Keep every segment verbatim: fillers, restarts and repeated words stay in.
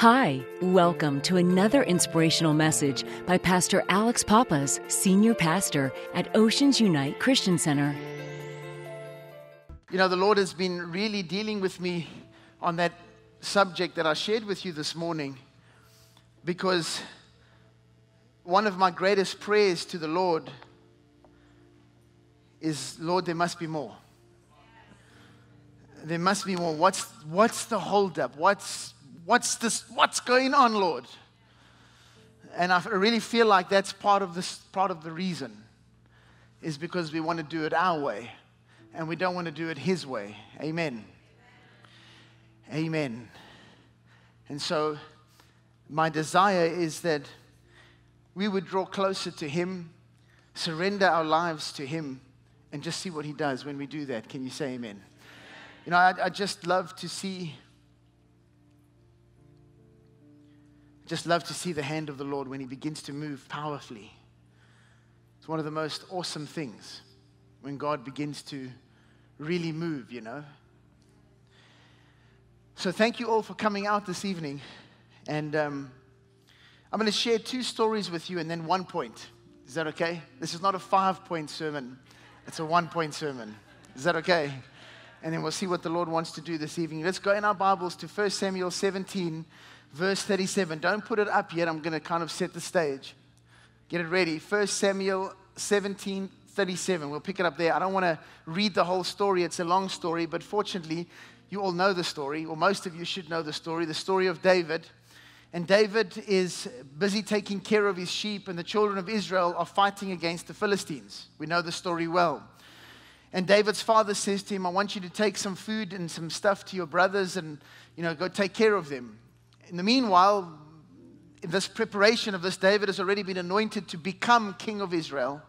Hi, welcome to another inspirational message by Pastor Alex Pappas, Senior Pastor at Oceans Unite Christian Center. You know, the Lord has been really dealing with me on that subject that I shared with you this morning, because one of my greatest prayers to the Lord is, Lord, there must be more. There must be more. What's what's the holdup? What's what's this? What's going on, Lord? And I really feel like that's part of this part of the reason, is because we want to do it our way, and we don't want to do it His way. Amen. Amen. And so, my desire is that we would draw closer to Him, surrender our lives to Him, and just see what He does when we do that. Can you say amen? You know, I, I just love to see, just love to see the hand of the Lord when He begins to move powerfully. It's one of the most awesome things when God begins to really move, you know. So thank you all for coming out this evening. And um, I'm going to share two stories with you and then one point. Is that okay? This is not a five-point sermon. It's a one-point sermon. Is that okay? And then we'll see what the Lord wants to do this evening. Let's go in our Bibles to First Samuel seventeen, verse thirty-seven. Don't put it up yet. I'm going to kind of set the stage. Get it ready. First Samuel seventeen, thirty-seven. We'll pick it up there. I don't want to read the whole story. It's a long story, but fortunately, you all know the story, or most of you should know the story, the story of David. And David is busy taking care of his sheep, and the children of Israel are fighting against the Philistines. We know the story well. And David's father says to him, I want you to take some food and some stuff to your brothers and, you know, go take care of them. In the meanwhile, in this preparation of this, David has already been anointed to become king of Israel.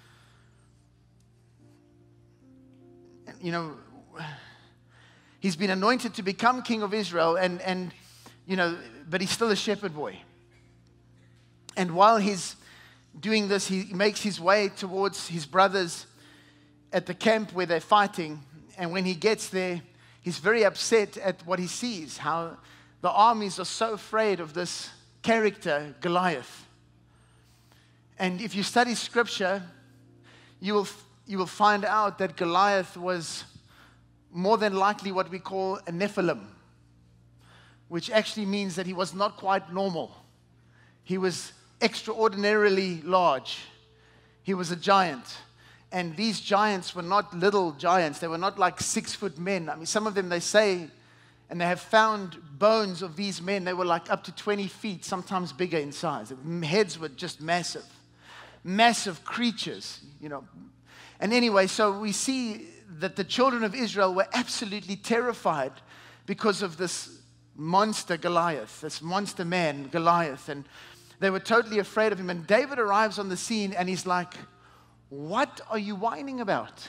And, you know, he's been anointed to become king of Israel, and, and you know, but he's still a shepherd boy. And while he's doing this, he makes his way towards his brothers at the camp where they're fighting. And when he gets there, he's very upset at what he sees, how the armies are so afraid of this character, Goliath. And if you study scripture, you will, you will find out that Goliath was more than likely what we call a Nephilim, which actually means that he was not quite normal. He was extraordinarily large. He was a giant. And these giants were not little giants. They were not like six-foot men. I mean, some of them, they say, and they have found bones of these men, they were like up to twenty feet, sometimes bigger in size. Their heads were just massive. Massive creatures, you know. And anyway, so we see that the children of Israel were absolutely terrified because of this monster Goliath, this monster man, Goliath. And they were totally afraid of him. And David arrives on the scene and he's like, what are you whining about?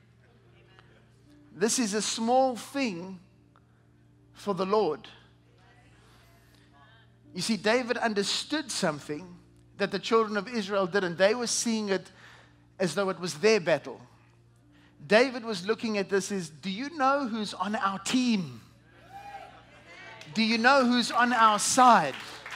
This is a small thing for the Lord. You see, David understood something that the children of Israel didn't. They were seeing it as though it was their battle. David was looking at this as, do you know who's on our team? Do you know who's on our side?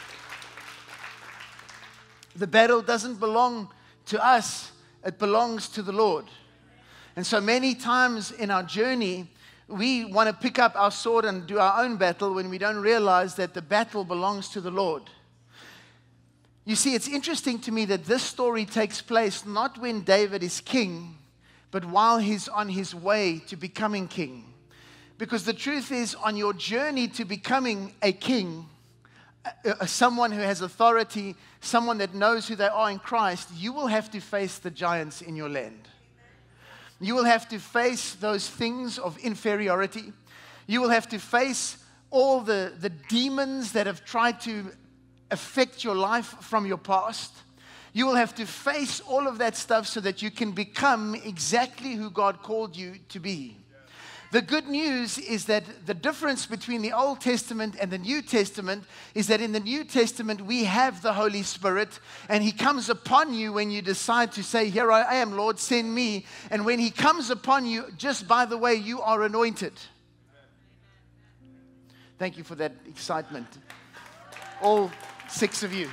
The battle doesn't belong to us. It belongs to the Lord. And so many times in our journey, we want to pick up our sword and do our own battle when we don't realize that the battle belongs to the Lord. You see, it's interesting to me that this story takes place not when David is king, but while he's on his way to becoming king. Because the truth is, on your journey to becoming a king, Uh, someone who has authority, someone that knows who they are in Christ, you will have to face the giants in your land. You will have to face those things of inferiority. You will have to face all the, the demons that have tried to affect your life from your past. You will have to face all of that stuff so that you can become exactly who God called you to be. The good news is that the difference between the Old Testament and the New Testament is that in the New Testament we have the Holy Spirit, and He comes upon you when you decide to say, here I am, Lord, send me. And when He comes upon you, just by the way, you are anointed. Thank you for that excitement. all six of you.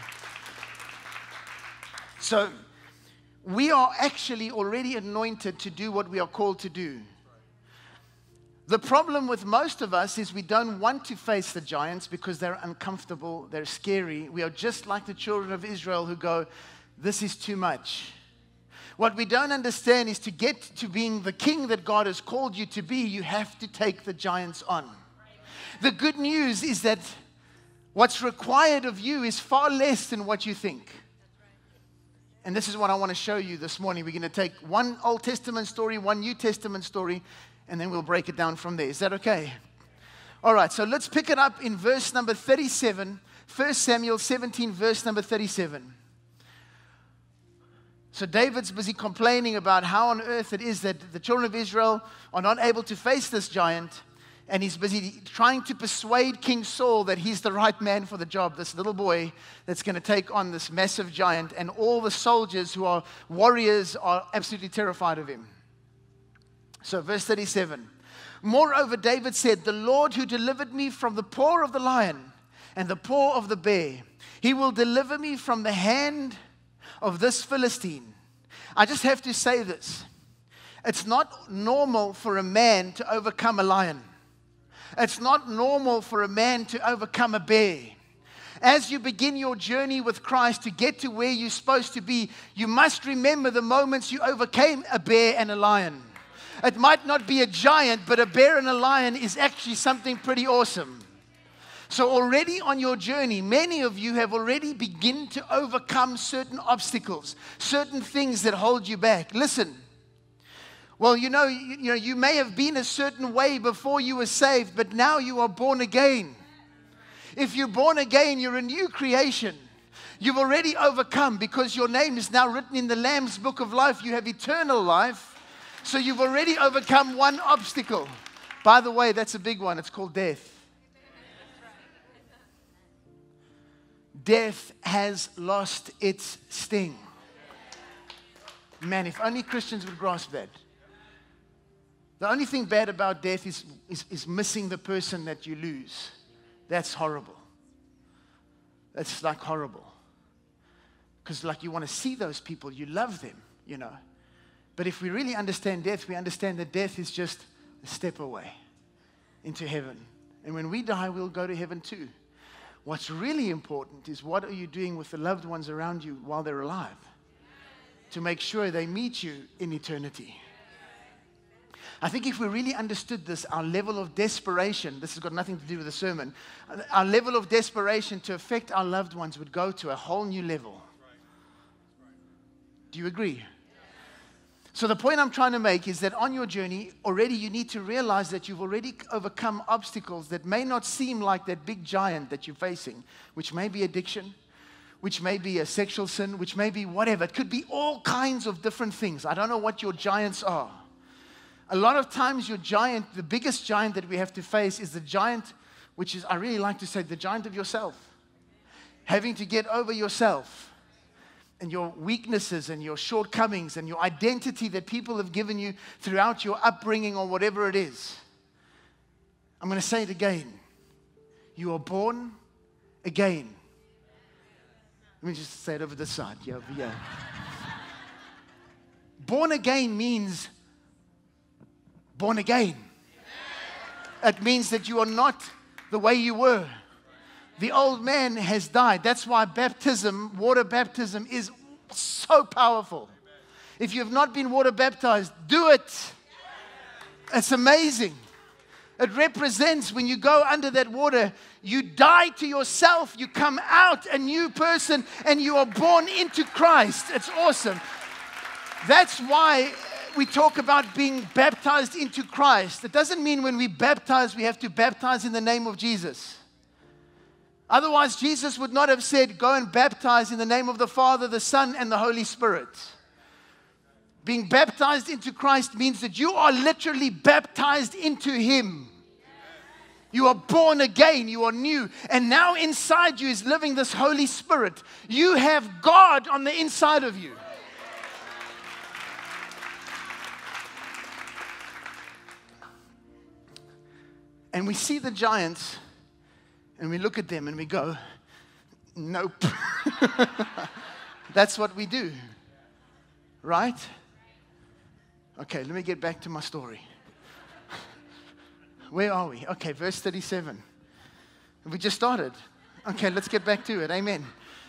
So we are actually already anointed to do what we are called to do. The problem with most of us is we don't want to face the giants because they're uncomfortable, they're scary. We are just like the children of Israel who go, this is too much. What we don't understand is to get to being the king that God has called you to be, you have to take the giants on. The good news is that what's required of you is far less than what you think. And this is what I want to show you this morning. We're going to take one Old Testament story, one New Testament story, and then we'll break it down from there. Is that okay? All right, so let's pick it up in verse number thirty-seven, First Samuel seventeen, verse number thirty-seven. So David's busy complaining about how on earth it is that the children of Israel are not able to face this giant. And he's busy trying to persuade King Saul that he's the right man for the job. This little boy that's going to take on this massive giant. And all the soldiers who are warriors are absolutely terrified of him. So verse thirty-seven. Moreover, David said, the Lord who delivered me from the paw of the lion and the paw of the bear, he will deliver me from the hand of this Philistine. I just have to say this. It's not normal for a man to overcome a lion. It's not normal for a man to overcome a bear. As you begin your journey with Christ to get to where you're supposed to be, you must remember the moments you overcame a bear and a lion. It might not be a giant, but a bear and a lion is actually something pretty awesome. So already on your journey, many of you have already begun to overcome certain obstacles, certain things that hold you back. Listen, well, you know, you, you know, you may have been a certain way before you were saved, but now you are born again. If you're born again, you're a new creation. You've already overcome because your name is now written in the Lamb's book of life. You have eternal life. So you've already overcome one obstacle. By the way, that's a big one. It's called death. Death has lost its sting. Man, if only Christians would grasp that. The only thing bad about death is, is, is missing the person that you lose. That's horrible. That's like horrible. Because like you want to see those people, you love them, you know. But if we really understand death, we understand that death is just a step away into heaven. And when we die, we'll go to heaven too. What's really important is what are you doing with the loved ones around you while they're alive to make sure they meet you in eternity. I think if we really understood this, our level of desperation, this has got nothing to do with the sermon, our level of desperation to affect our loved ones would go to a whole new level. Do you agree? So the point I'm trying to make is that on your journey, already you need to realize that you've already overcome obstacles that may not seem like that big giant that you're facing, which may be addiction, which may be a sexual sin, which may be whatever. It could be all kinds of different things. I don't know what your giants are. A lot of times your giant, the biggest giant that we have to face is the giant, which is, I really like to say, the giant of yourself. Having to get over yourself. And your weaknesses and your shortcomings and your identity that people have given you throughout your upbringing or whatever it is. I'm going to say it again. You are born again. Let me just say it over this side. Yeah, over here. Born again means born again. It means that you are not the way you were. The old man has died. That's why baptism, water baptism, is so powerful. If you have not been water baptized, do it. It's amazing. It represents when you go under that water, you die to yourself, you come out a new person, and you are born into Christ. It's awesome. That's why we talk about being baptized into Christ. It doesn't mean when we baptize, we have to baptize in the name of Jesus. Otherwise, Jesus would not have said, go and baptize in the name of the Father, the Son, and the Holy Spirit. Being baptized into Christ means that you are literally baptized into Him. You are born again. You are new. And now inside you is living this Holy Spirit. You have God on the inside of you. And we see the giants. And we look at them and we go, Nope. That's what we do. Right? Okay, let me get back to my story. Where are we? Okay, verse thirty-seven. We just started. Okay, let's get back to it. Amen.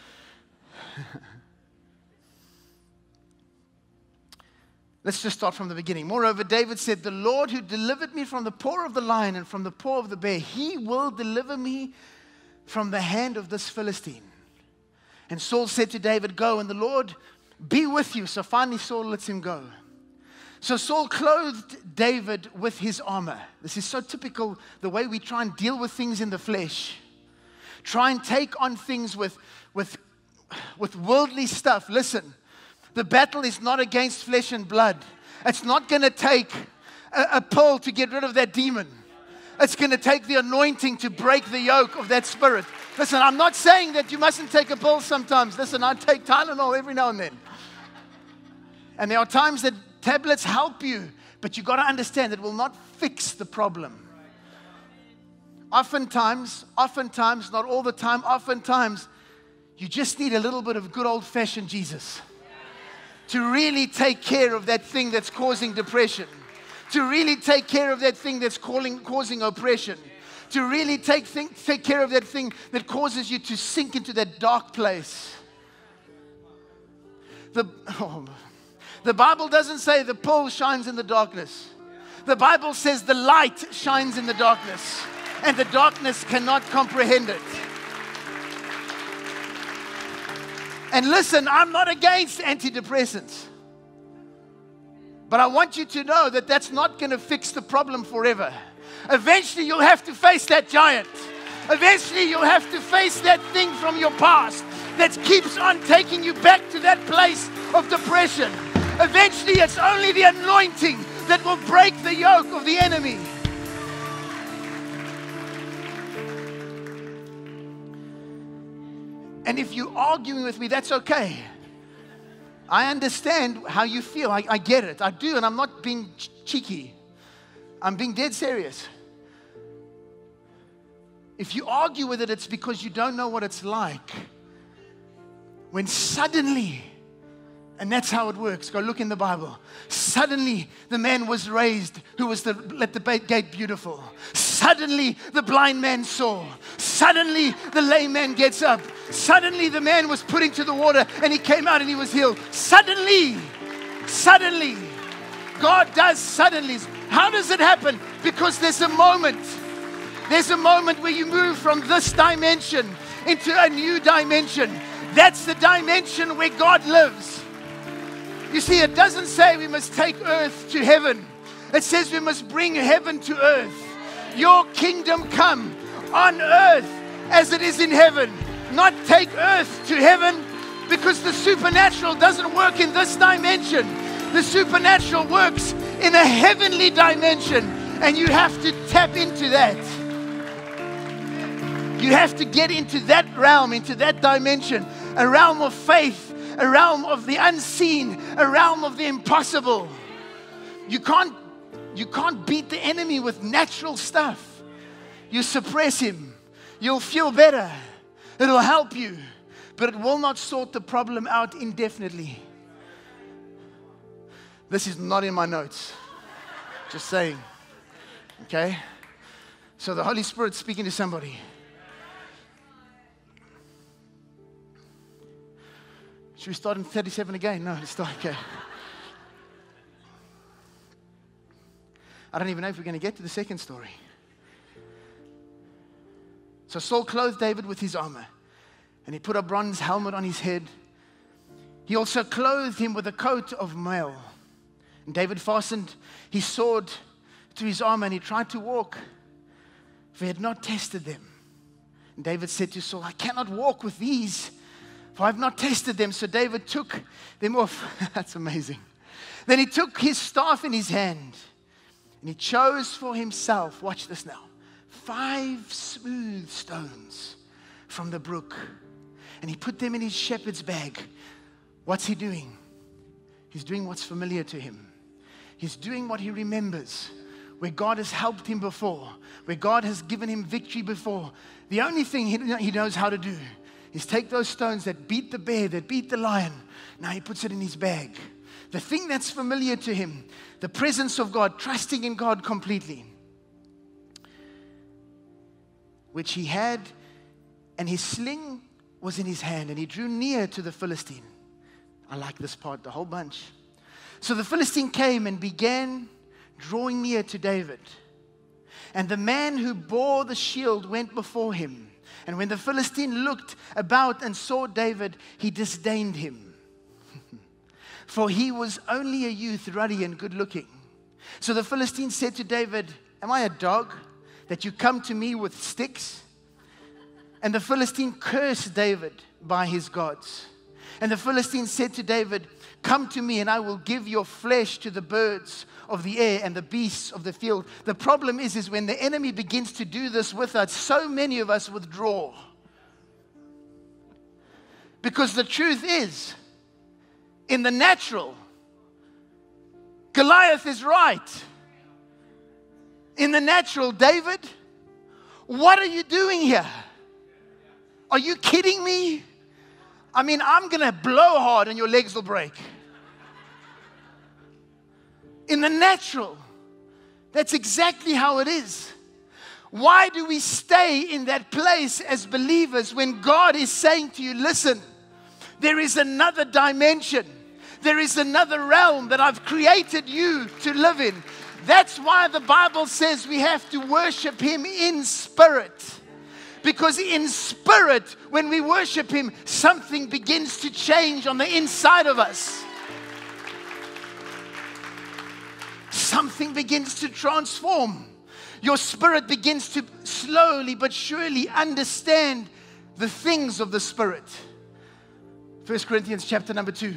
Let's just start from the beginning. Moreover, David said, the Lord who delivered me from the paw of the lion and from the paw of the bear, he will deliver me from the hand of this Philistine. And Saul said to David, go, and the Lord be with you. So finally Saul lets him go. So Saul clothed David with his armor. This is so typical, the way we try and deal with things in the flesh. Try and take on things with, with, with worldly stuff. Listen, the battle is not against flesh and blood. It's not going to take a, a pill to get rid of that demon. It's going to take the anointing to break the yoke of that spirit. Listen, I'm not saying that you mustn't take a pill sometimes. Listen, I take Tylenol every now and then. And there are times that tablets help you, but you got to understand it will not fix the problem. Oftentimes, oftentimes, not all the time, oftentimes, you just need a little bit of good old-fashioned Jesus to really take care of that thing that's causing depression, to really take care of that thing that's calling, causing oppression, to really take, think, take care of that thing that causes you to sink into that dark place. The, oh, the Bible doesn't say the pole shines in the darkness. The Bible says the light shines in the darkness, and the darkness cannot comprehend it. And listen, I'm not against antidepressants. But I want you to know that that's not going to fix the problem forever. Eventually, you'll have to face that giant. Eventually, you'll have to face that thing from your past that keeps on taking you back to that place of depression. Eventually, it's only the anointing that will break the yoke of the enemy. And if you're arguing with me, that's okay. I understand how you feel. I, I get it. I do, and I'm not being ch- cheeky. I'm being dead serious. If you argue with it, it's because you don't know what it's like. When suddenly, and that's how it works. Go look in the Bible. Suddenly, the man was raised who was the, let the gate beautiful. Suddenly, the blind man saw. Suddenly, the lame man gets up. Suddenly, the man was put into the water and he came out and he was healed. Suddenly, suddenly, God does suddenlies. How does it happen? Because there's a moment. There's a moment where you move from this dimension into a new dimension. That's the dimension where God lives. You see, it doesn't say we must take earth to heaven. It says we must bring heaven to earth. Your kingdom come on earth as it is in heaven. Not take earth to heaven, because the supernatural doesn't work in this dimension. The supernatural works in a heavenly dimension, and you have to tap into that. You have to get into that realm, into that dimension, a realm of faith, a realm of the unseen, a realm of the impossible. You can't, you can't beat the enemy with natural stuff. You suppress him. You'll feel better. It'll help you, but it will not sort the problem out indefinitely. This is not in my notes. Just saying. Okay? So the Holy Spirit's speaking to somebody. Should we start in thirty-seven again? No, let's start. Okay. I don't even know if we're going to get to the second story. So Saul clothed David with his armor, and he put a bronze helmet on his head. He also clothed him with a coat of mail. And David fastened his sword to his armor, and he tried to walk, for he had not tested them. And David said to Saul, I cannot walk with these, for I have not tested them. So David took them off. That's amazing. Then he took his staff in his hand, and he chose for himself, watch this now, five smooth stones from the brook, and he put them in his shepherd's bag. What's he doing? He's doing what's familiar to him. He's doing what he remembers, where God has helped him before, where God has given him victory before. The only thing he, he knows how to do is take those stones that beat the bear, that beat the lion. Now he puts it in his bag. The thing that's familiar to him, the presence of God, trusting in God completely, which he had, and his sling was in his hand, and he drew near to the Philistine. I like this part, the whole bunch. So the Philistine came and began drawing near to David. And the man who bore the shield went before him. And when the Philistine looked about and saw David, he disdained him. For he was only a youth, ruddy and good looking. So the Philistine said to David, am I a dog that you come to me with sticks? And the Philistine cursed David by his gods. And the Philistine said to David, come to me and I will give your flesh to the birds of the air and the beasts of the field. The problem is, is when the enemy begins to do this with us, so many of us withdraw. Because the truth is, in the natural, Goliath is right. In the natural, David, what are you doing here? Are you kidding me? I mean, I'm going to blow hard and your legs will break. In the natural, that's exactly how it is. Why do we stay in that place as believers when God is saying to you, listen, there is another dimension. There is another realm that I've created you to live in. That's why the Bible says we have to worship Him in spirit. Because in spirit, when we worship Him, something begins to change on the inside of us. Something begins to transform. Your spirit begins to slowly but surely understand the things of the Spirit. First Corinthians chapter number two.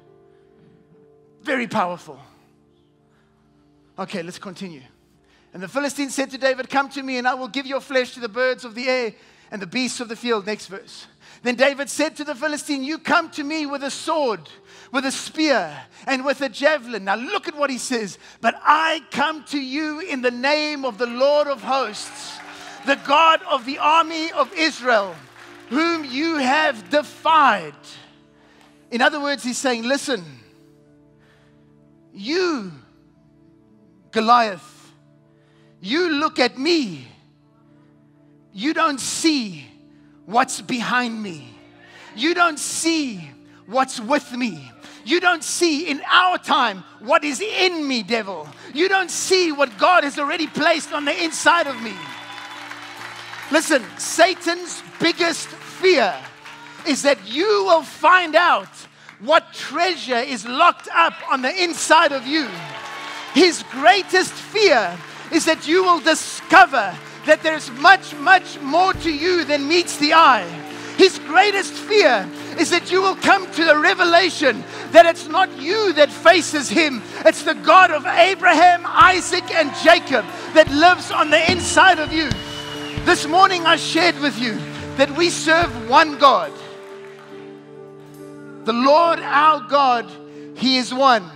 Very powerful. Okay, let's continue. And the Philistine said to David, come to me and I will give your flesh to the birds of the air and the beasts of the field. Next verse. Then David said to the Philistine, you come to me with a sword, with a spear, and with a javelin. Now look at what he says. But I come to you in the name of the Lord of hosts, the God of the army of Israel, whom you have defied. In other words, he's saying, listen, you, Goliath, you look at me, you don't see what's behind me. You don't see what's with me. You don't see in our time what is in me, devil. You don't see what God has already placed on the inside of me. Listen, Satan's biggest fear is that you will find out what treasure is locked up on the inside of you. His greatest fear is that you will discover that there's much, much more to you than meets the eye. His greatest fear is that you will come to the revelation that it's not you that faces him. It's the God of Abraham, Isaac, and Jacob that lives on the inside of you. This morning I shared with you that we serve one God. The Lord our God, He is one.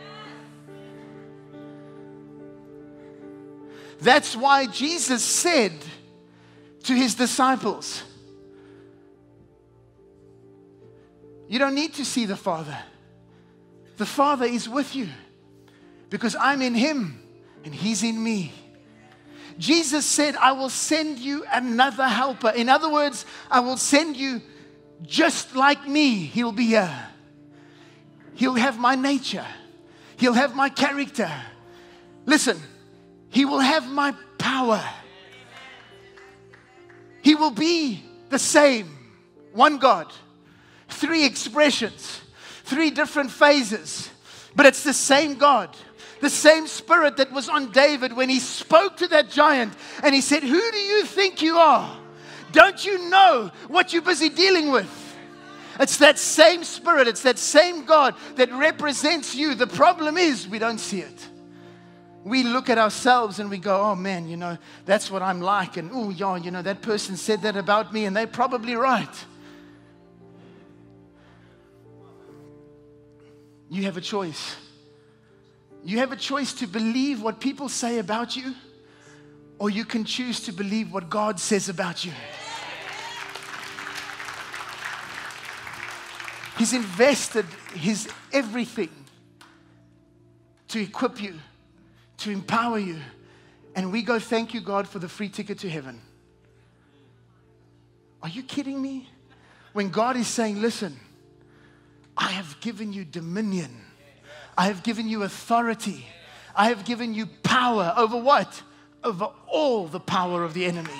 That's why Jesus said to His disciples, you don't need to see the Father. The Father is with you because I'm in Him and He's in me. Jesus said, I will send you another helper. In other words, I will send you just like me. He'll be here. He'll have my nature. He'll have my character. Listen, He will have my power. He will be the same. One God. Three expressions. Three different phases. But it's the same God. The same Spirit that was on David when he spoke to that giant and he said, who do you think you are? Don't you know what you're busy dealing with? It's that same Spirit. It's that same God that represents you. The problem is we don't see it. We look at ourselves and we go, oh man, you know, that's what I'm like. And oh, yeah, you know, that person said that about me and they're probably right. You have a choice. You have a choice to believe what people say about you, or you can choose to believe what God says about you. He's invested His everything to equip you, to empower you. And we go, thank you, God, for the free ticket to heaven. Are you kidding me? When God is saying, listen, I have given you dominion. I have given you authority. I have given you power over what? Over all the power of the enemy.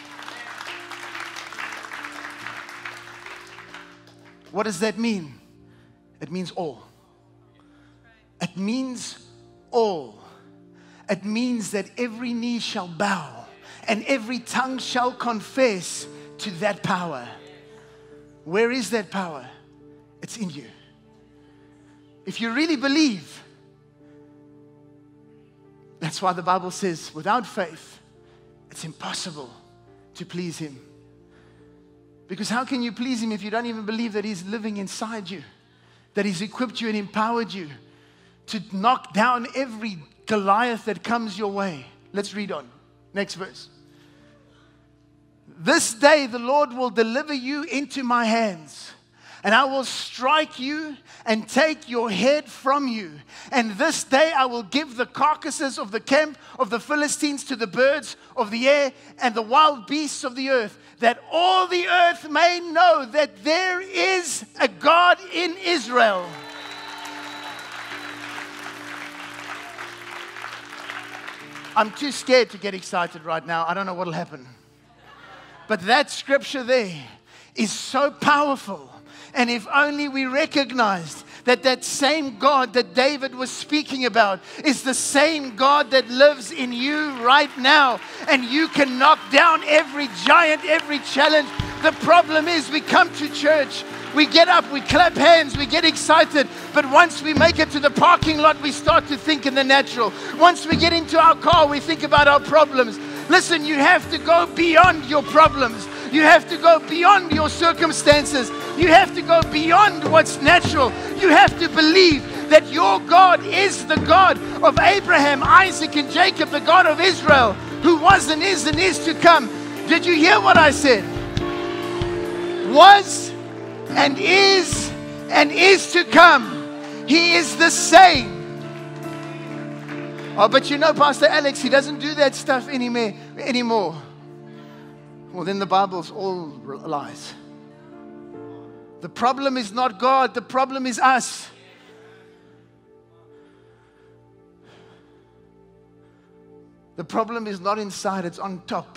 What does that mean? It means all. It means all. It means that every knee shall bow and every tongue shall confess to that power. Where is that power? It's in you. If you really believe, that's why the Bible says, without faith, it's impossible to please Him. Because how can you please Him if you don't even believe that He's living inside you? That He's equipped you and empowered you to knock down every Goliath that comes your way. Let's read on. Next verse. This day the Lord will deliver you into my hands, and I will strike you and take your head from you. And this day I will give the carcasses of the camp of the Philistines to the birds of the air and the wild beasts of the earth, that all the earth may know that there is a God in Israel. I'm too scared to get excited right now. I don't know what will happen. But that scripture there is so powerful. And if only we recognized that that same God that David was speaking about is the same God that lives in you right now. And you can knock down every giant, every challenge. The problem is we come to church, we get up, we clap hands, we get excited. But once we make it to the parking lot, we start to think in the natural. Once we get into our car, we think about our problems. Listen, you have to go beyond your problems. You have to go beyond your circumstances. You have to go beyond what's natural. You have to believe that your God is the God of Abraham, Isaac, and Jacob, the God of Israel, who was and is and is to come. Did you hear what I said? Was and is and is to come. He is the same. Oh, but you know, Pastor Alex, he doesn't do that stuff anymore. anymore. Well, then the Bible's all lies. The problem is not God. The problem is us. The problem is not inside. It's on top.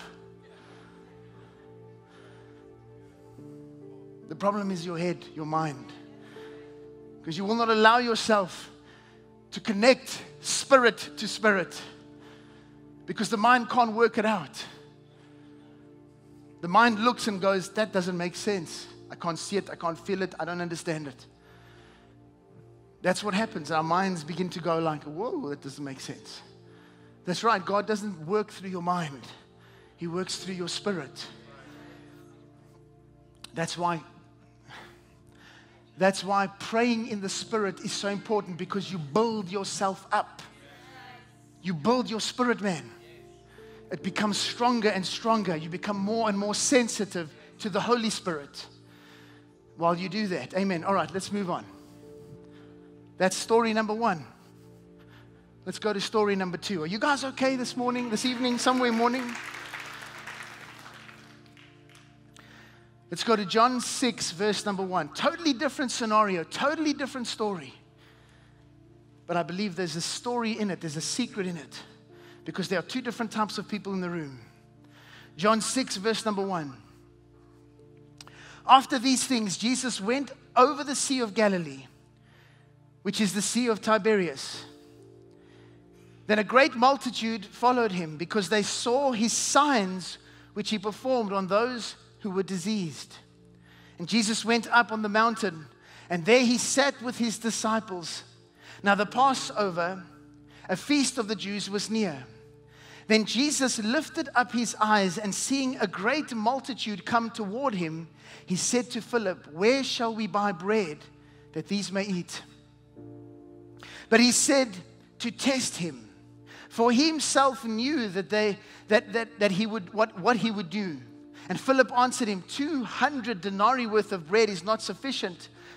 The problem is your head, your mind. Because you will not allow yourself to connect spirit to spirit. Because the mind can't work it out. The mind looks and goes, that doesn't make sense. I can't see it. I can't feel it. I don't understand it. That's what happens. Our minds begin to go like, whoa, that doesn't make sense. That's right. God doesn't work through your mind. He works through your spirit. That's why That's why praying in the Spirit is so important, because you build yourself up. You build your spirit, man. It becomes stronger and stronger. You become more and more sensitive to the Holy Spirit while you do that. Amen. All right, let's move on. That's story number one. Let's go to story number two. Are you guys okay this morning, this evening, somewhere morning? Let's go to John six, verse number one. Totally different scenario, totally different story. But I believe there's a story in it, there's a secret in it. Because there are two different types of people in the room. John six, verse number one. After these things, Jesus went over the Sea of Galilee, which is the Sea of Tiberias. Then a great multitude followed him, because they saw his signs which he performed on those who were diseased. And Jesus went up on the mountain, and there he sat with his disciples. Now the Passover, a feast of the Jews, was near. Then Jesus lifted up his eyes, and seeing a great multitude come toward him, he said to Philip, "Where shall we buy bread that these may eat?" But he said to test him, for he himself knew that they that that, that he would what, what he would do. And Philip answered him, two hundred denarii worth of bread is not sufficient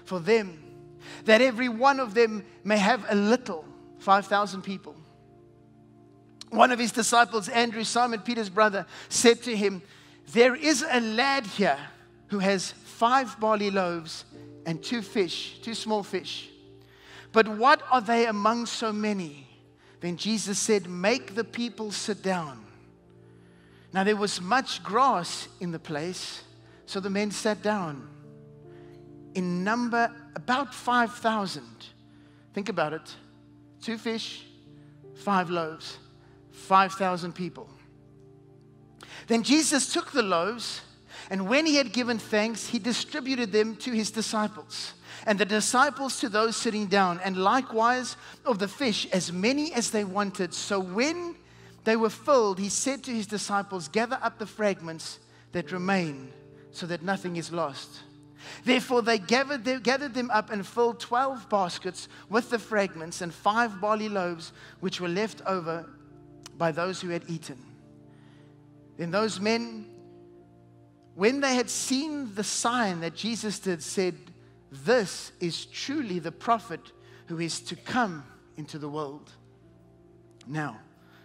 for them, that every one of them may have a little. five thousand people. One of his disciples, Andrew, Simon Peter's brother, said to him, there is a lad here who has five barley loaves and two fish, two small fish. But what are they among so many? Then Jesus said, make the people sit down. Now there was much grass in the place, so the men sat down. In number, about five thousand. Think about it. Two fish, five loaves, five thousand people. Then Jesus took the loaves, and when he had given thanks, he distributed them to his disciples, and the disciples to those sitting down, and likewise of the fish, as many as they wanted. So when they were filled, he said to his disciples, gather up the fragments that remain, so that nothing is lost. Therefore they gathered them, gathered them up and filled twelve baskets with the fragments and five barley loaves, which were left over by those who had eaten. Then those men, when they had seen the sign that Jesus did, said, this is truly the prophet who is to come into the world. Now,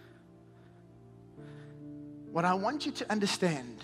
what I want you to understand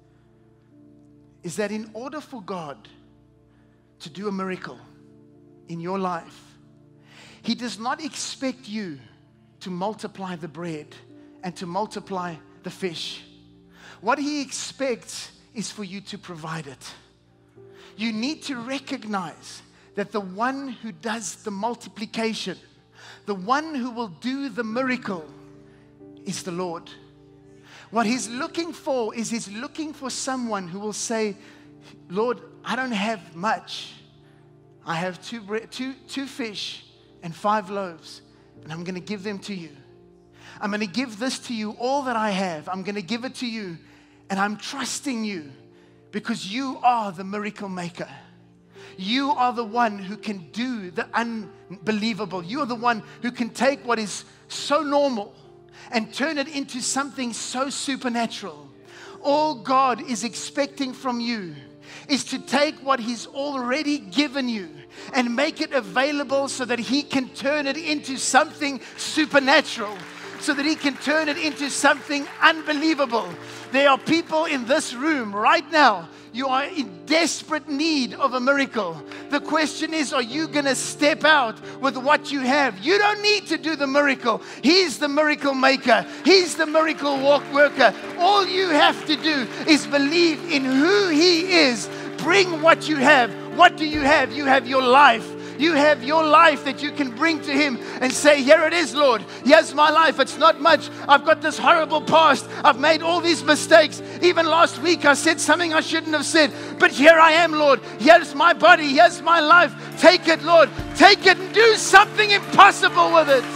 is that in order for God to do a miracle in your life, He does not expect you to multiply the bread and to multiply the fish. What He expects is for you to provide it. You need to recognize that the one who does the multiplication, the one who will do the miracle, is the Lord. What He's looking for is He's looking for someone who will say, Lord, I don't have much. I have two, bre- two, two fish and five loaves, and I'm going to give them to you. I'm going to give this to you, all that I have. I'm going to give it to you, and I'm trusting you because you are the miracle maker. You are the one who can do the unbelievable. You are the one who can take what is so normal and turn it into something so supernatural. All God is expecting from you is to take what He's already given you and make it available so that He can turn it into something supernatural, so that He can turn it into something unbelievable. There are people in this room right now. You are in desperate need of a miracle. The question is, are you going to step out with what you have? You don't need to do the miracle. He's the miracle maker. He's the miracle walk worker. All you have to do is believe in who He is. Bring what you have. What do you have? You have your life. You have your life that you can bring to Him and say, here it is, Lord. Here's my life. It's not much. I've got this horrible past. I've made all these mistakes. Even last week I said something I shouldn't have said. But here I am, Lord. Here's my body. Here's my life. Take it, Lord. Take it and do something impossible with it.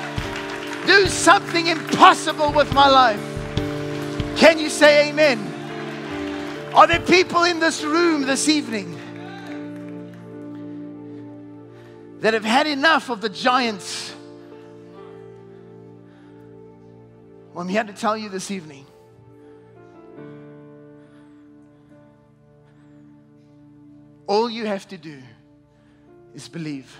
Do something impossible with my life. Can you say amen? Are there people in this room this evening that have had enough of the giants? Well, I'm here to tell you this evening, all you have to do is believe.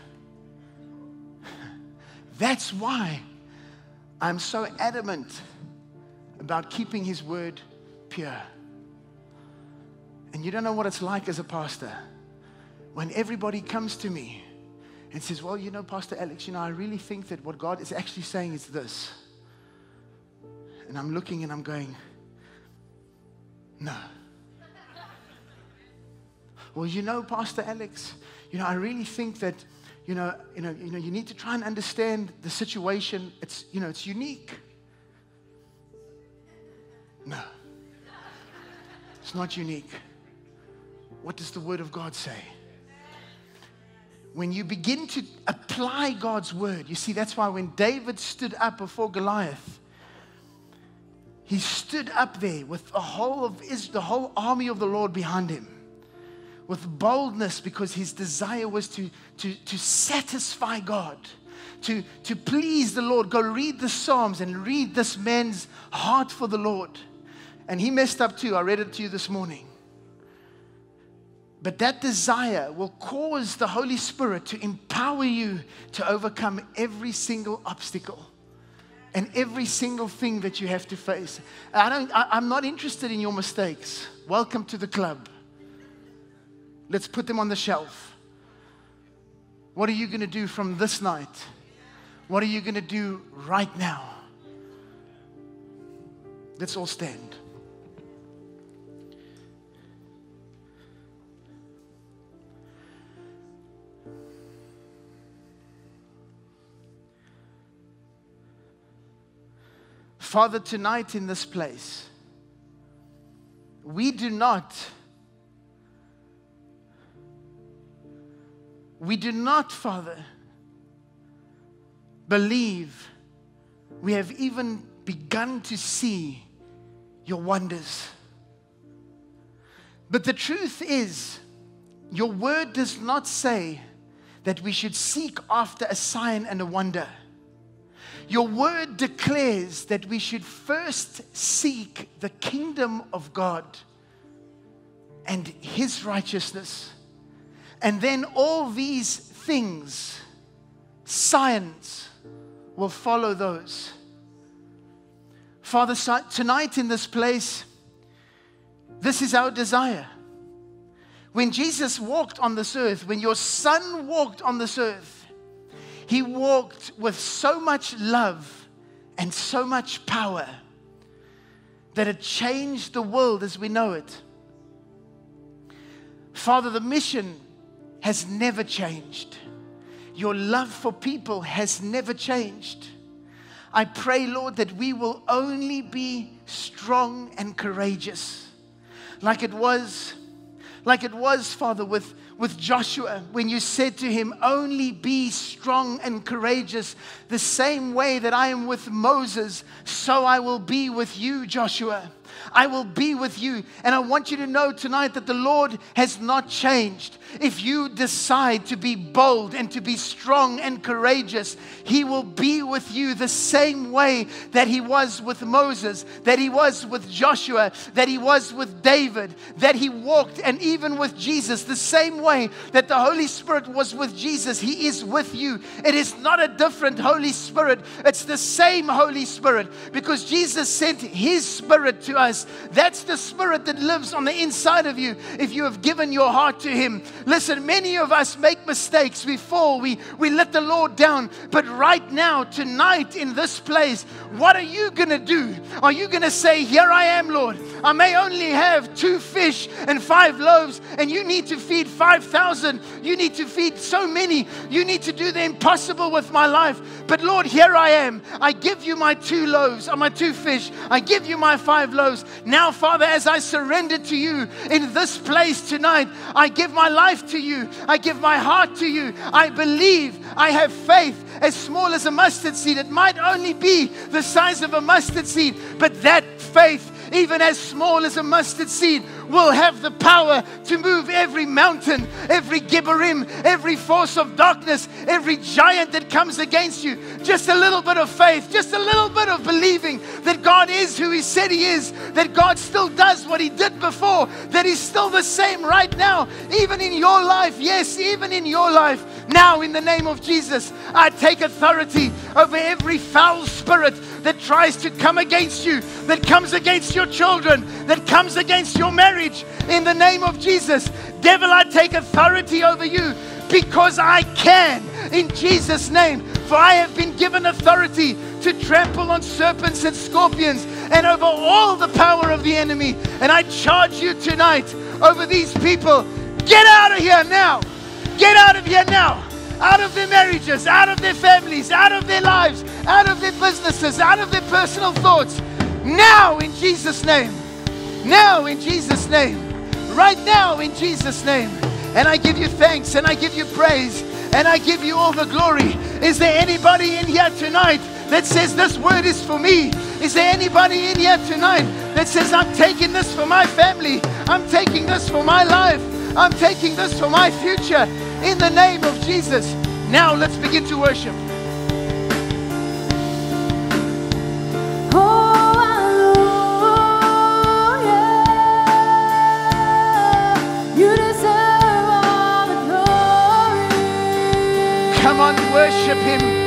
That's why I'm so adamant about keeping His word pure. And you don't know what it's like as a pastor when everybody comes to me and says, well, you know, Pastor Alex, you know, I really think that what God is actually saying is this. And I'm looking and I'm going, no. Well, you know, Pastor Alex, you know, I really think that, you know, you know, you know, you need to try and understand the situation. It's, you know, it's unique. No. It's not unique. What does the Word of God say? When you begin to apply God's word, you see, that's why when David stood up before Goliath, he stood up there with the whole of Israel, the whole army of the Lord behind him, with boldness, because his desire was to, to, to satisfy God, to, to please the Lord. Go read the Psalms and read this man's heart for the Lord. And he messed up too. I read it to you this morning. But that desire will cause the Holy Spirit to empower you to overcome every single obstacle and every single thing that you have to face. I don't, I, I'm not interested in your mistakes. Welcome to the club. Let's put them on the shelf. What are you going to do from this night? What are you going to do right now? Let's all stand. Father, tonight in this place, we do not, we do not, Father, believe we have even begun to see your wonders. But the truth is, your word does not say that we should seek after a sign and a wonder. Your word declares that we should first seek the kingdom of God and His righteousness. And then all these things, signs, will follow those. Father, tonight in this place, this is our desire. When Jesus walked on this earth, when your Son walked on this earth, He walked with so much love and so much power that it changed the world as we know it. Father, the mission has never changed. Your love for people has never changed. I pray, Lord, that we will only be strong and courageous, like it was, like it was, Father, with With Joshua, when you said to him, only be strong and courageous, the same way that I am with Moses, so I will be with you, Joshua. I will be with you. And I want you to know tonight that the Lord has not changed. If you decide to be bold and to be strong and courageous, He will be with you the same way that He was with Moses, that He was with Joshua, that He was with David, that He walked, and even with Jesus, the same way that the Holy Spirit was with Jesus, He is with you. It is not a different Holy Spirit. It's the same Holy Spirit, because Jesus sent His Spirit to us. That's the Spirit that lives on the inside of you if you have given your heart to Him. Listen, many of us make mistakes. We fall. We, we let the Lord down. But right now, tonight, in this place, what are you going to do? Are you going to say, here I am, Lord. I may only have two fish and five loaves, and you need to feed five thousand. You need to feed so many. You need to do the impossible with my life. But Lord, here I am. I give you my two loaves or my two fish. I give you my five loaves. Now, Father, as I surrender to you in this place tonight, I give my life to you. I give my heart to you. I believe. I have faith as small as a mustard seed. It might only be the size of a mustard seed, but that faith, even as small as a mustard seed, will have the power to move every mountain, every Gibberim, every force of darkness, every giant that comes against you. Just a little bit of faith, just a little bit of believing that God is who He said He is, that God still does what He did before, that He's still the same right now, even in your life. Yes, even in your life. Now, in the name of Jesus, I take authority over every foul spirit that tries to come against you, that comes against your children, that comes against your marriage. In the name of Jesus, devil, I take authority over you because I can, in Jesus' name. For I have been given authority to trample on serpents and scorpions and over all the power of the enemy. And I charge you tonight over these people. Get out of here now. Get out of here now. Out of their marriages, out of their families, out of their lives, out of their businesses, out of their personal thoughts. Now in Jesus' name. Now in Jesus' name. Right now in Jesus' name. And I give you thanks and I give you praise and I give you all the glory. Is there anybody in here tonight that says this word is for me? Is there anybody in here tonight that says I'm taking this for my family? I'm taking this for my life. I'm taking this for my future. In the name of Jesus. Now let's begin to worship. You deserve on, worship Him.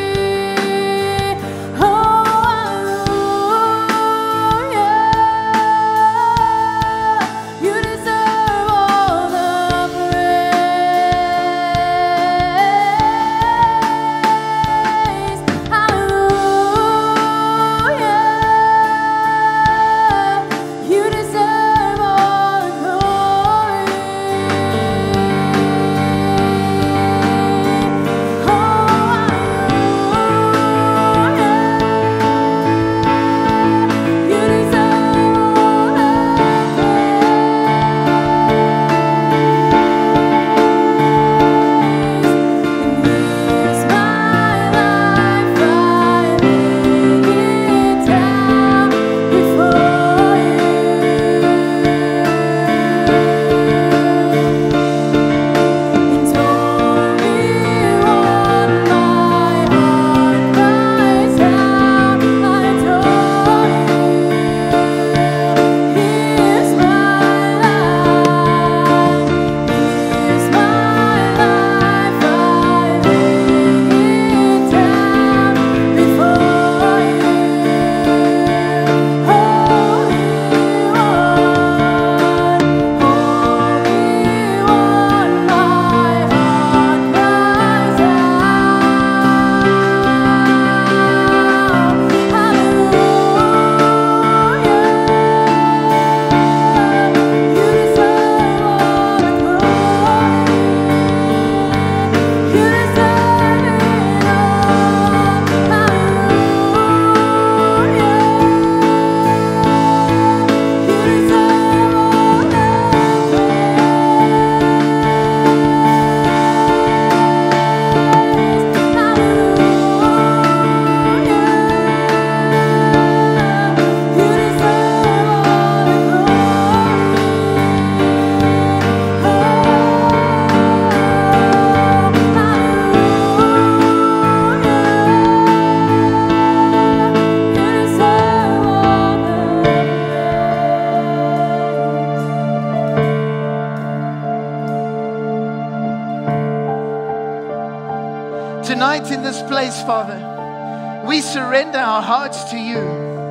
Tonight in this place, Father, we surrender our hearts to you.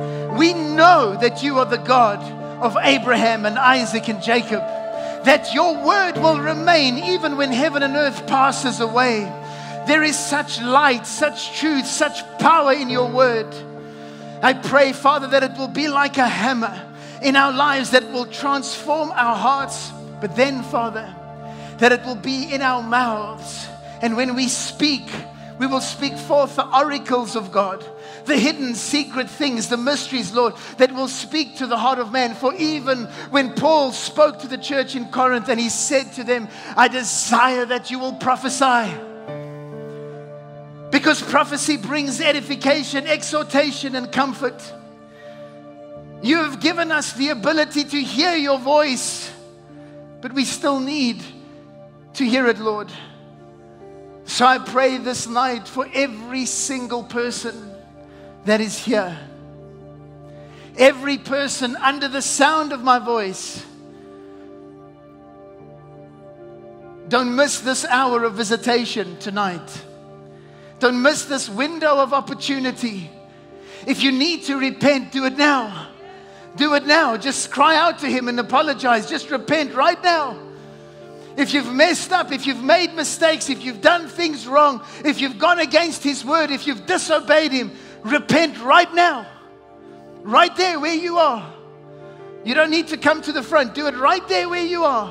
We know that you are the God of Abraham and Isaac and Jacob, that your word will remain even when heaven and earth passes away. There is such light, such truth, such power in your word. I pray, Father, that it will be like a hammer in our lives that will transform our hearts, but then, Father, that it will be in our mouths. And when we speak, we will speak forth the oracles of God, the hidden secret things, the mysteries, Lord, that will speak to the heart of man. For even when Paul spoke to the church in Corinth and he said to them, I desire that you will prophesy. Because prophecy brings edification, exhortation, and comfort. You have given us the ability to hear your voice, but we still need to hear it, Lord. So I pray this night for every single person that is here. Every person under the sound of my voice. Don't miss this hour of visitation tonight. Don't miss this window of opportunity. If you need to repent, do it now. Do it now. Just cry out to Him and apologize. Just repent right now. If you've messed up, if you've made mistakes, if you've done things wrong, if you've gone against His word, if you've disobeyed Him, repent right now. Right there where you are. You don't need to come to the front. Do it right there where you are.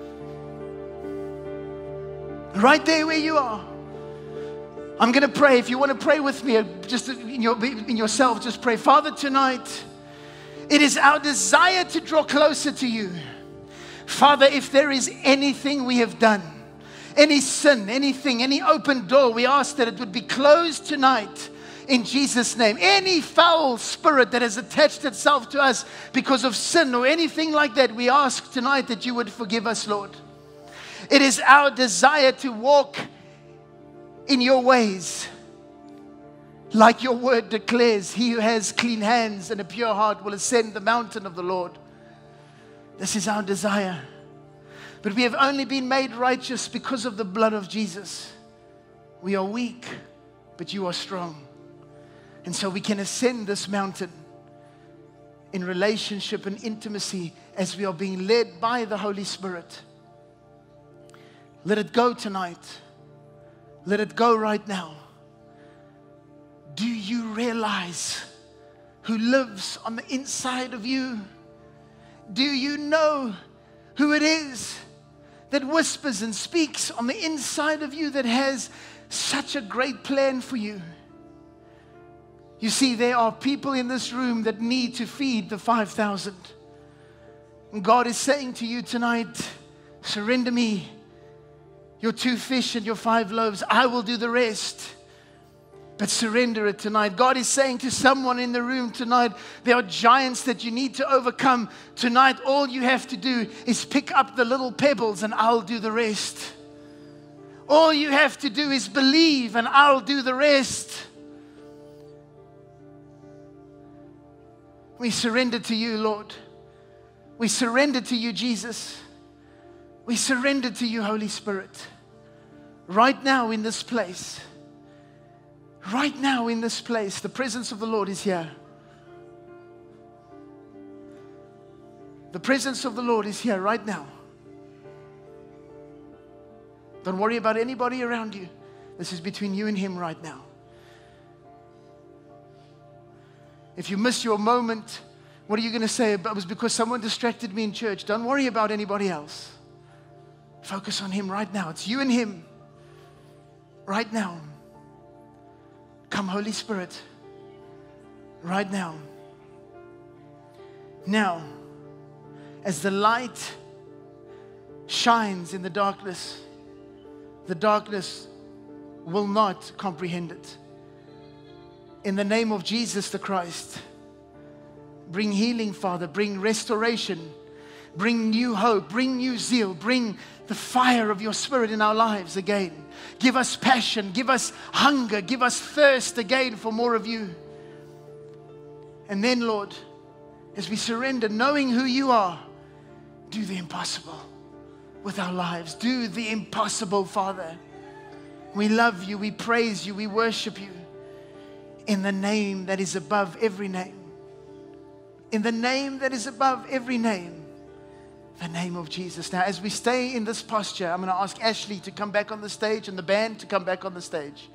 Right there where you are. I'm going to pray. If you want to pray with me, just in, your, in yourself, just pray. Father, tonight, it is our desire to draw closer to you. Father, if there is anything we have done, any sin, anything, any open door, we ask that it would be closed tonight in Jesus' name. Any foul spirit that has attached itself to us because of sin or anything like that, we ask tonight that you would forgive us, Lord. It is our desire to walk in your ways. Like your word declares, he who has clean hands and a pure heart will ascend the mountain of the Lord. This is our desire. But we have only been made righteous because of the blood of Jesus. We are weak, but you are strong. And so we can ascend this mountain in relationship and intimacy as we are being led by the Holy Spirit. Let it go tonight. Let it go right now. Do you realize who lives on the inside of you? Do you know who it is that whispers and speaks on the inside of you, that has such a great plan for you? You see, there are people in this room that need to feed the five thousand. And God is saying to you tonight, surrender me your two fish and your five loaves. I will do the rest. But surrender it tonight. God is saying to someone in the room tonight, there are giants that you need to overcome. Tonight, all you have to do is pick up the little pebbles and I'll do the rest. All you have to do is believe and I'll do the rest. We surrender to you, Lord. We surrender to you, Jesus. We surrender to you, Holy Spirit. Right now in this place. Right now in this place, the presence of the Lord is here. The presence of the Lord is here right now. Don't worry about anybody around you. This is between you and Him right now. If you miss your moment, what are you going to say? It was because someone distracted me in church. Don't worry about anybody else. Focus on Him right now. It's you and Him right now. Come, Holy Spirit, right now. Now, as the light shines in the darkness, the darkness will not comprehend it. In the name of Jesus the Christ, bring healing, Father, bring restoration, bring new hope, bring new zeal, bring the fire of your Spirit in our lives again. Give us passion, give us hunger, give us thirst again for more of you. And then, Lord, as we surrender, knowing who you are, do the impossible with our lives. Do the impossible, Father. We love you, we praise you, we worship you. In the name that is above every name. In the name that is above every name. The name of Jesus. Now, as we stay in this posture, I'm going to ask Ashley to come back on the stage and the band to come back on the stage.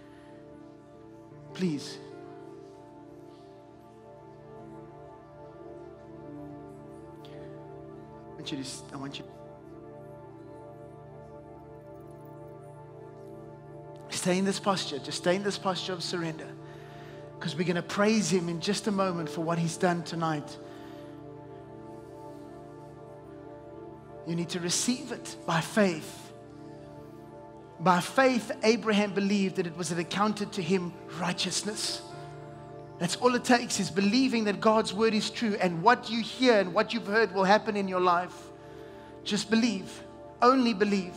Please. I want you to, I want you stay in this posture. Just stay in this posture of surrender. Because we're going to praise Him in just a moment for what He's done tonight. You need to receive it by faith. By faith, Abraham believed that it was accounted to him righteousness. That's all it takes, is believing that God's word is true, and what you hear and what you've heard will happen in your life. Just believe. Only believe.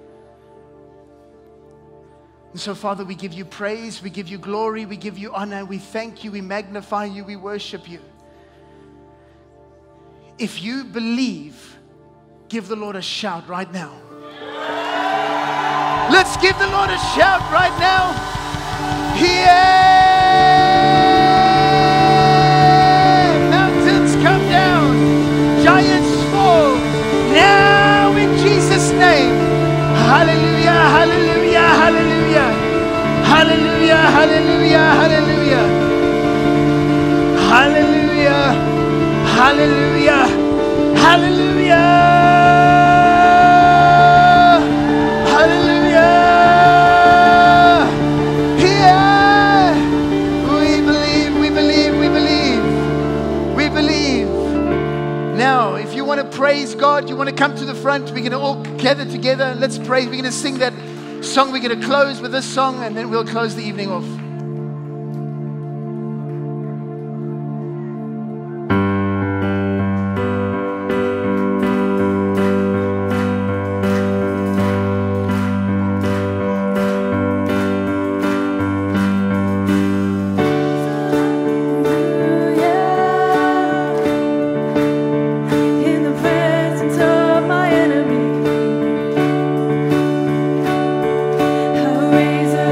And so, Father, we give you praise, we give you glory, we give you honor, we thank you, we magnify you, we worship you. If you believe, give the Lord a shout right now. Let's give the Lord a shout right now. Yeah! Mountains come down, giants fall. Now in Jesus' name. Hallelujah, hallelujah, hallelujah. Hallelujah, hallelujah, hallelujah. Hallelujah, hallelujah, hallelujah. Praise God. You want to come to the front? We're going to all gather together. Let's praise. We're going to sing that song. We're going to close with this song, and then we'll close the evening off. Raise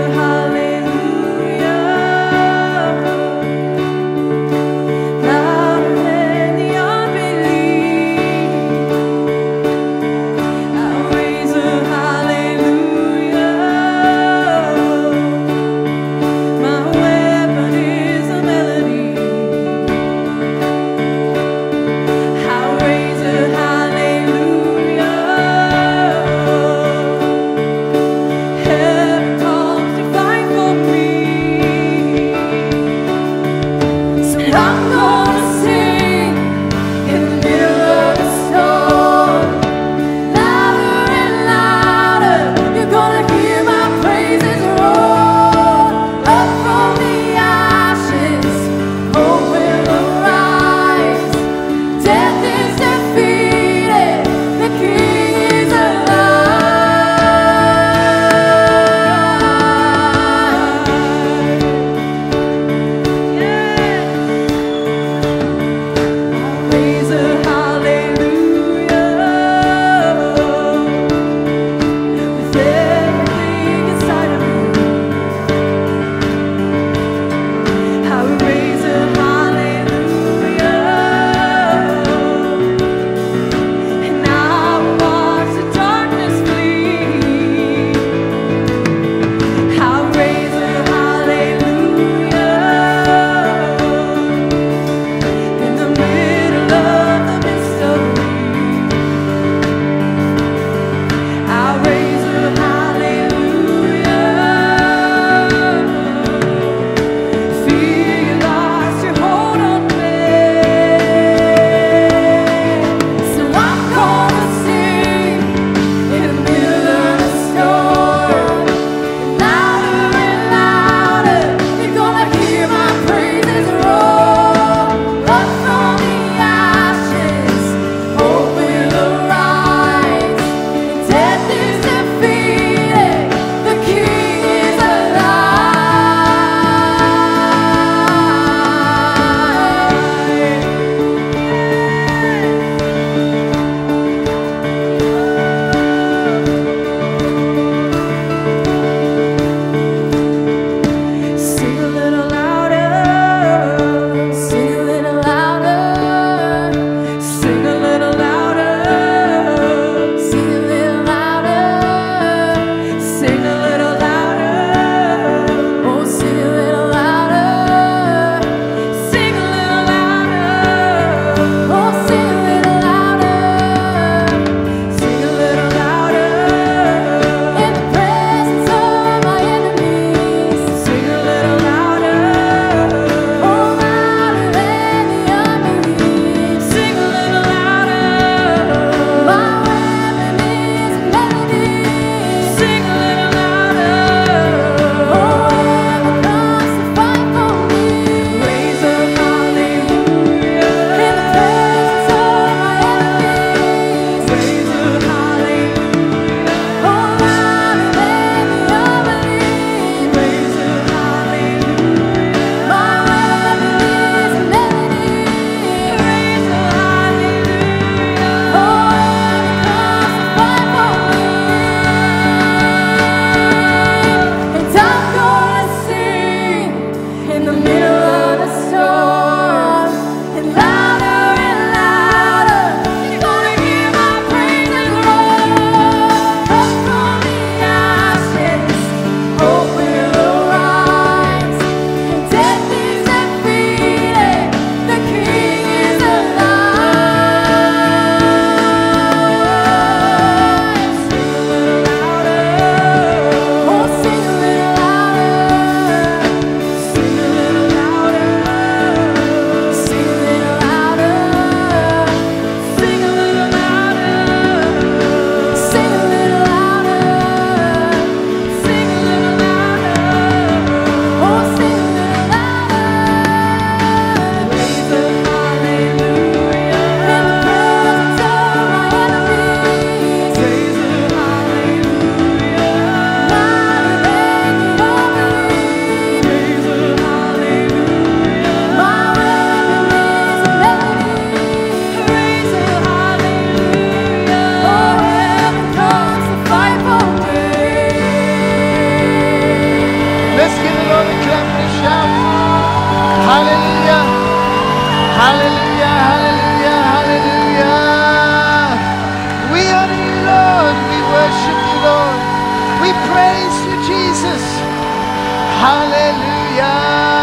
Hallelujah.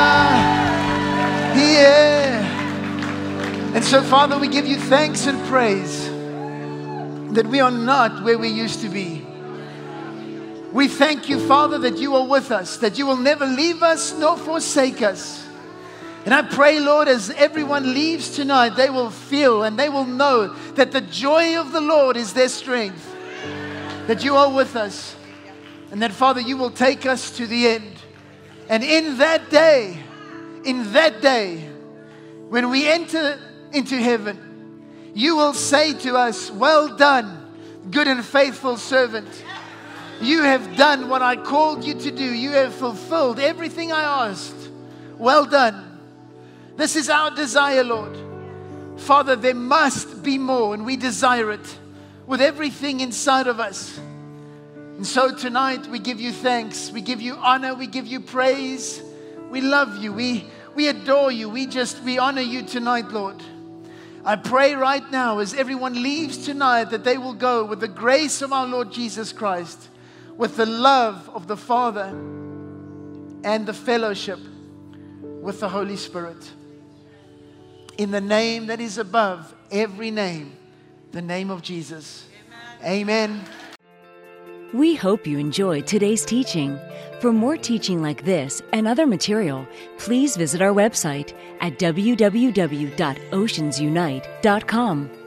Yeah. And so, Father, we give you thanks and praise that we are not where we used to be. We thank you, Father, that you are with us, that you will never leave us nor forsake us. And I pray, Lord, as everyone leaves tonight, they will feel and they will know that the joy of the Lord is their strength, that you are with us, and that, Father, you will take us to the end. And in that day, in that day, when we enter into heaven, you will say to us, well done, good and faithful servant. You have done what I called you to do. You have fulfilled everything I asked. Well done. This is our desire, Lord. Father, there must be more, and we desire it with everything inside of us. And so tonight we give you thanks. We give you honor. We give you praise. We love you. We, we adore you. We just, we honor you tonight, Lord. I pray right now as everyone leaves tonight that they will go with the grace of our Lord Jesus Christ, with the love of the Father and the fellowship with the Holy Spirit. In the name that is above every name, the name of Jesus. Amen. Amen. We hope you enjoyed today's teaching. For more teaching like this and other material, please visit our website at w w w dot oceans unite dot com.